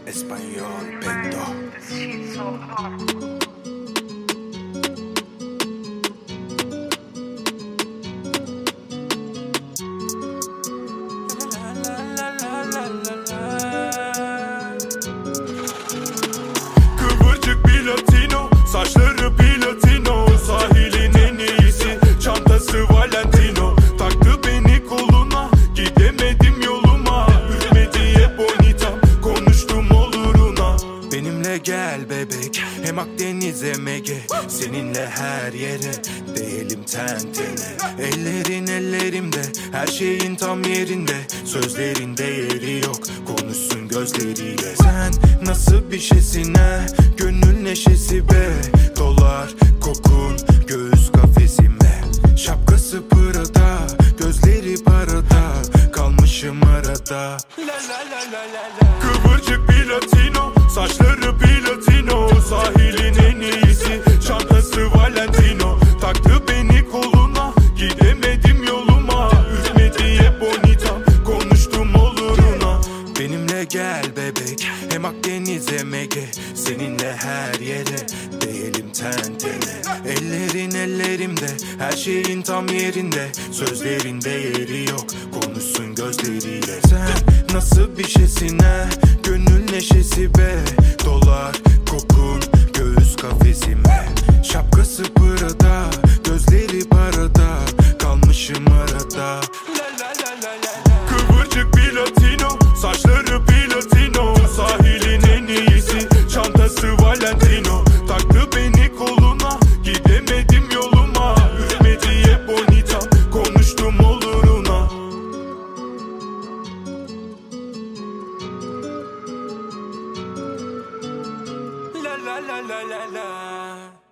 Español Bendo. This shit's so hard. Kıvırcık bir Latino, saçları platino, sahilin en iyisi, çantası Valentino. Taktı beni koluna, gidemedim yoluma. Ürmediye bonita, konuştum oluruna. Benimle gel bebek, hem Akdeniz hem Ege. Seninle her yere, değelim ten tene. Ellerin ellerimde, her şeyin tam yerinde. Sözlerin değeri yok, konuşsun gözleriyle. Sen nasıl bir şeysin ha, gönül neşesi be. Dolar kokun göğüs kafesime. Şapkası pırada, gözleri parada. Kalmışım arada. Kıvırcık bir Latino, saçları platino, sahilin en iyisi, çantası Valentino. Taktı beni koluna, gidemedim yoluma. Ürmediye bonita, konuştum oluruna. Benimle gel bebek, hem Akdeniz hem Ege. Seninle her yere, değelim ten tene. Ellerin ellerimde, her şeyin tam yerinde. Sözlerin değeri yok, konuşsun gözleriyle. Sen nasıl bir şeysin ha, gönül neşesi be. Dolar kokun göğüs kafesime. Şapkası pırada, gözleri parada. Kalmışım arada. Kıvırcık bir Latino, saçları platino, sahilin en iyisi, çantası Valentino. Taktı beni koluna, gidemedim yoluma. Ürmediye bonita, konuştum oluruna. La la la la la la.